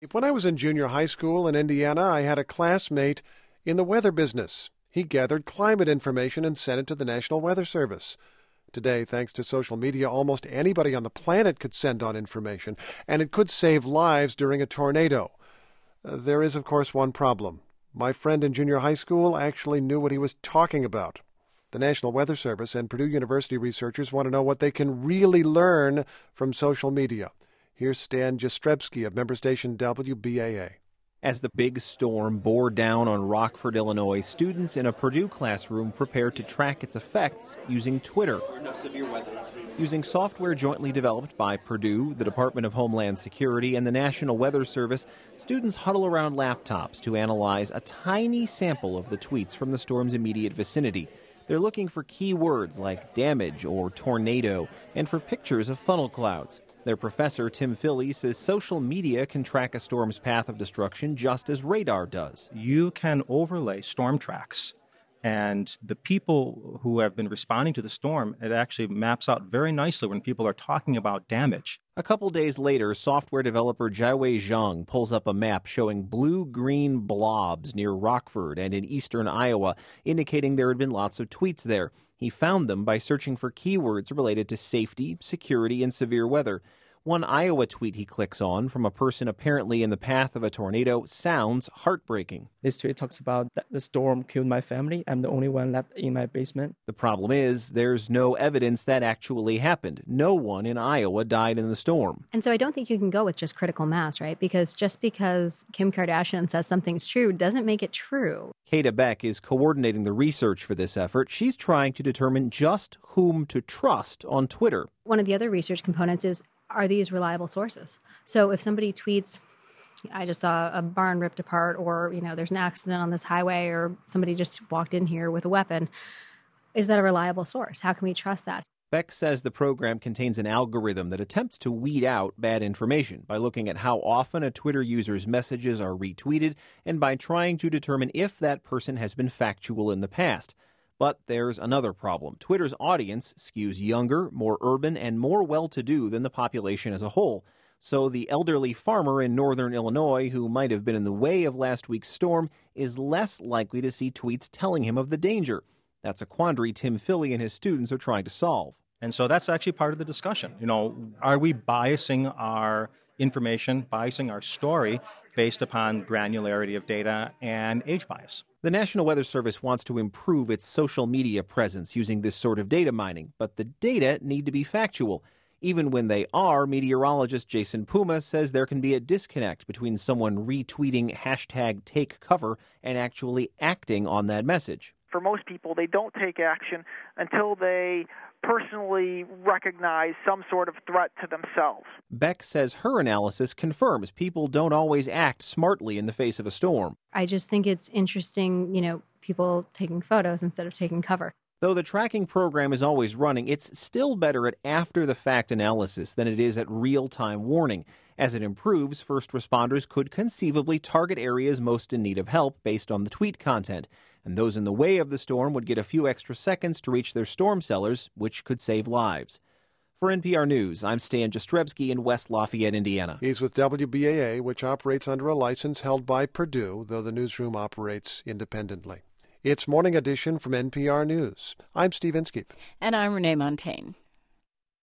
When I was in junior high school in Indiana, I had a classmate in the weather business. He gathered climate information and sent it to the National Weather Service. Today, thanks to social media, almost anybody on the planet could send on information, and it could save lives during a tornado. There is, of course, one problem. My friend in junior high school actually knew what he was talking about. The National Weather Service and Purdue University researchers want to know what they can really learn from social media. Here's Stan Jastrzebski of member station WBAA. As the big storm bore down on Rockford, Illinois, students in a Purdue classroom prepared to track its effects using Twitter. Using software jointly developed by Purdue, the Department of Homeland Security, and the National Weather Service, students huddle around laptops to analyze a tiny sample of the tweets from the storm's immediate vicinity. They're looking for keywords like damage or tornado and for pictures of funnel clouds. Their professor, Tim Philly, says social media can track a storm's path of destruction just as radar does. You can overlay storm tracks, and the people who have been responding to the storm, it actually maps out very nicely when people are talking about damage. A couple days later, software developer Jiawei Zhang pulls up a map showing blue-green blobs near Rockford and in eastern Iowa, indicating there had been lots of tweets there. He found them by searching for keywords related to safety, security, and severe weather. One Iowa tweet he clicks on from a person apparently in the path of a tornado sounds heartbreaking. This tweet talks about that the storm killed my family. I'm the only one left in my basement. The problem is there's no evidence that actually happened. No one in Iowa died in the storm. And so I don't think you can go with just critical mass, right? Because just because Kim Kardashian says something's true doesn't make it true. Kata Beck is coordinating the research for this effort. She's trying to determine just whom to trust on Twitter. One of the other research components is, are these reliable sources? So if somebody tweets, I just saw a barn ripped apart, or, there's an accident on this highway, or somebody just walked in here with a weapon, is that a reliable source? How can we trust that? Beck says the program contains an algorithm that attempts to weed out bad information by looking at how often a Twitter user's messages are retweeted and by trying to determine if that person has been factual in the past. But there's another problem. Twitter's audience skews younger, more urban, and more well-to-do than the population as a whole. So the elderly farmer in northern Illinois who might have been in the way of last week's storm is less likely to see tweets telling him of the danger. That's a quandary Tim Philly and his students are trying to solve. And so that's actually part of the discussion. Are we biasing our information, biasing our story based upon granularity of data and age bias? The National Weather Service wants to improve its social media presence using this sort of data mining, but the data need to be factual. Even when they are, meteorologist Jason Puma says there can be a disconnect between someone retweeting #TakeCover and actually acting on that message. For most people, they don't take action until they personally recognize some sort of threat to themselves. Beck says her analysis confirms people don't always act smartly in the face of a storm. I just think it's interesting, people taking photos instead of taking cover. Though the tracking program is always running, it's still better at after-the-fact analysis than it is at real-time warning. As it improves, first responders could conceivably target areas most in need of help based on the tweet content. And those in the way of the storm would get a few extra seconds to reach their storm cellars, which could save lives. For NPR News, I'm Stan Jastrzebski in West Lafayette, Indiana. He's with WBAA, which operates under a license held by Purdue, though the newsroom operates independently. It's Morning Edition from NPR News. I'm Steve Inskeep. And I'm Renee Montaigne.